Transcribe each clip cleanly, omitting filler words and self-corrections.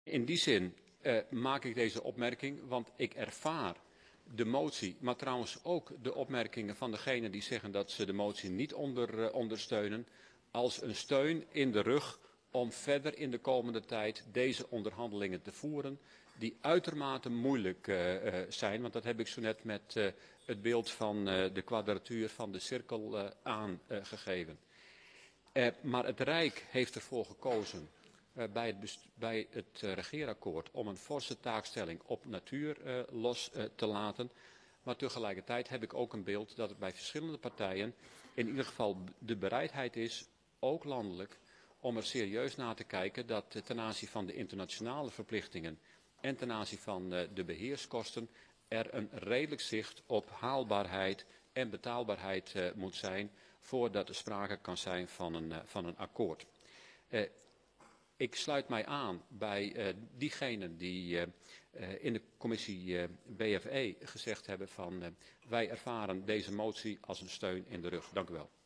In die zin maak ik deze opmerking, want ik ervaar de motie, maar trouwens ook de opmerkingen van degenen die zeggen dat ze de motie niet ondersteunen, als een steun in de rug om verder in de komende tijd deze onderhandelingen te voeren, die uitermate moeilijk zijn, want dat heb ik zo net met het beeld van de kwadratuur van de cirkel aangegeven. Maar het Rijk heeft ervoor gekozen bij het regeerakkoord om een forse taakstelling op natuur los te laten. Maar tegelijkertijd heb ik ook een beeld dat er bij verschillende partijen in ieder geval de bereidheid is, ook landelijk, om er serieus naar te kijken dat ten aanzien van de internationale verplichtingen en ten aanzien van de beheerskosten er een redelijk zicht op haalbaarheid en betaalbaarheid moet zijn voordat er sprake kan zijn van een akkoord. Ik sluit mij aan bij diegenen die in de commissie BFE gezegd hebben van wij ervaren deze motie als een steun in de rug. Dank u wel.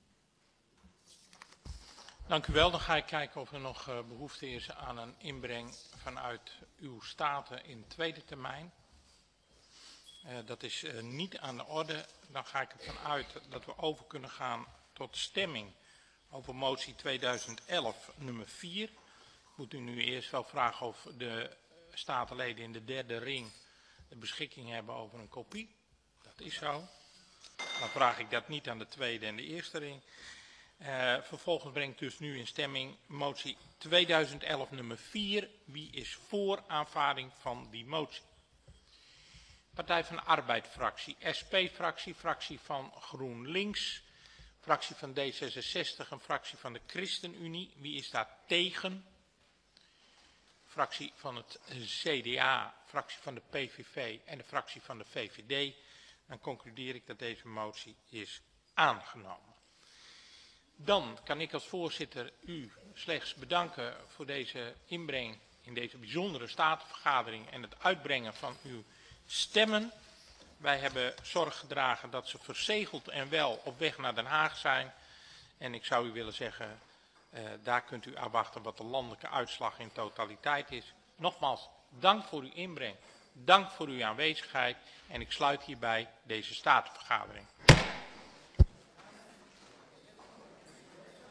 Dank u wel. Dan ga ik kijken of er nog behoefte is aan een inbreng vanuit uw staten in tweede termijn. Dat is niet aan de orde. Dan ga ik ervan uit dat we over kunnen gaan tot stemming over motie 2011 nummer 4. Ik moet u nu eerst wel vragen of de statenleden in de derde ring de beschikking hebben over een kopie. Dat is zo. Dan vraag ik dat niet aan de tweede en de eerste ring. Vervolgens breng ik dus nu in stemming motie 2011 nummer 4. Wie is voor aanvaarding van die motie? Partij van de Arbeid fractie, SP-fractie, fractie van GroenLinks, fractie van D66 en fractie van de ChristenUnie. Wie is daar tegen? Fractie van het CDA, fractie van de PVV en de fractie van de VVD. Dan concludeer ik dat deze motie is aangenomen. Dan kan ik als voorzitter u slechts bedanken voor deze inbreng in deze bijzondere statenvergadering en het uitbrengen van uw stemmen. Wij hebben zorg gedragen dat ze verzegeld en wel op weg naar Den Haag zijn. En ik zou u willen zeggen, daar kunt u afwachten wat de landelijke uitslag in totaliteit is. Nogmaals, dank voor uw inbreng, dank voor uw aanwezigheid en ik sluit hierbij deze statenvergadering.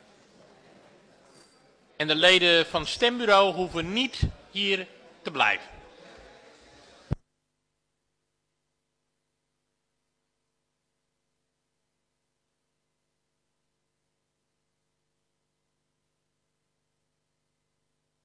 En de leden van het stembureau hoeven niet hier te blijven.